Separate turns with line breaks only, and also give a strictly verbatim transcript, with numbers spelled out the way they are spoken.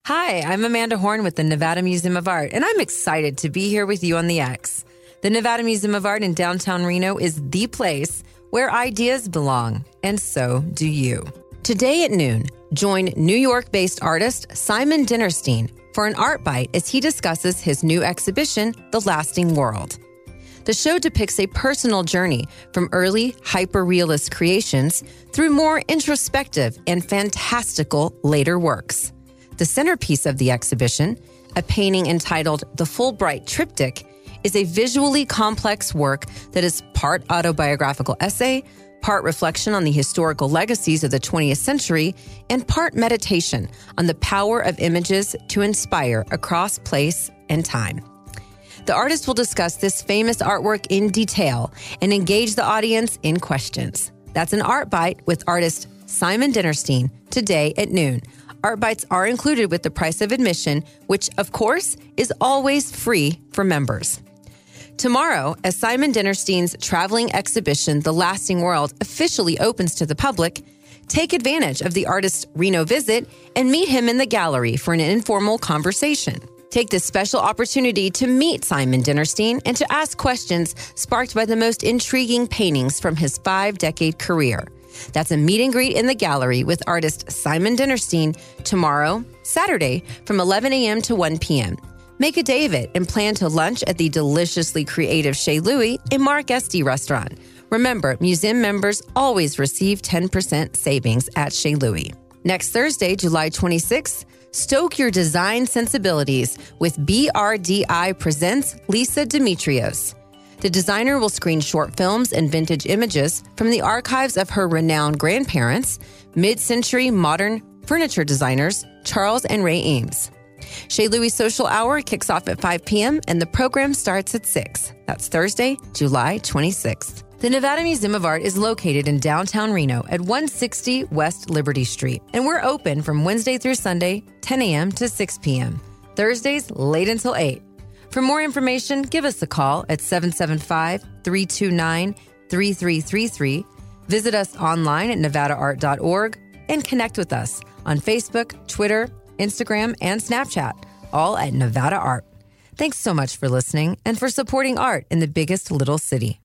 Hi, I'm Amanda Horn with the Nevada Museum of Art, and I'm excited to be here with you on the X. The Nevada Museum of Art in downtown Reno is the place where ideas belong, and so do you. Today at noon, join New York-based artist Simon Dinnerstein for an art bite as he discusses his new exhibition, The Lasting World. The show depicts a personal journey from early hyper-realist creations through more introspective and fantastical later works. The centerpiece of the exhibition, a painting entitled The Fulbright Triptych, is a visually complex work that is part autobiographical essay, part reflection on the historical legacies of the twentieth century, and part meditation on the power of images to inspire across place and time. The artist will discuss this famous artwork in detail and engage the audience in questions. That's an Art Bite with artist Simon Dinnerstein today at noon. Art Bites are included with the price of admission, which, of course, is always free for members. Tomorrow, as Simon Dinnerstein's traveling exhibition, The Lasting World, officially opens to the public, take advantage of the artist's Reno visit and meet him in the gallery for an informal conversation. Take this special opportunity to meet Simon Dinnerstein and to ask questions sparked by the most intriguing paintings from his five-decade career. That's a meet and greet in the gallery with artist Simon Dinnerstein tomorrow, Saturday, from eleven a.m. to one p.m. Make a day of it and plan to lunch at the deliciously creative Chez Louis, a Mark Esty restaurant. Remember, museum members always receive ten percent savings at Chez Louis. Next Thursday, July twenty-sixth, stoke your design sensibilities with B R D I Presents Lisa Demetrios. The designer will screen short films and vintage images from the archives of her renowned grandparents, mid-century modern furniture designers Charles and Ray Eames. Chez Louis Social Hour kicks off at five p.m. and the program starts at six. That's Thursday, July twenty-sixth. The Nevada Museum of Art is located in downtown Reno at one sixty West Liberty Street, and we're open from Wednesday through Sunday, ten a.m. to six p.m. Thursdays, late until eight. For more information, give us a call at seven seven five, three two nine, three three three three. Visit us online at nevada art dot org and connect with us on Facebook, Twitter, Instagram, and Snapchat, all at Nevada Art. Thanks so much for listening and for supporting art in the biggest little city.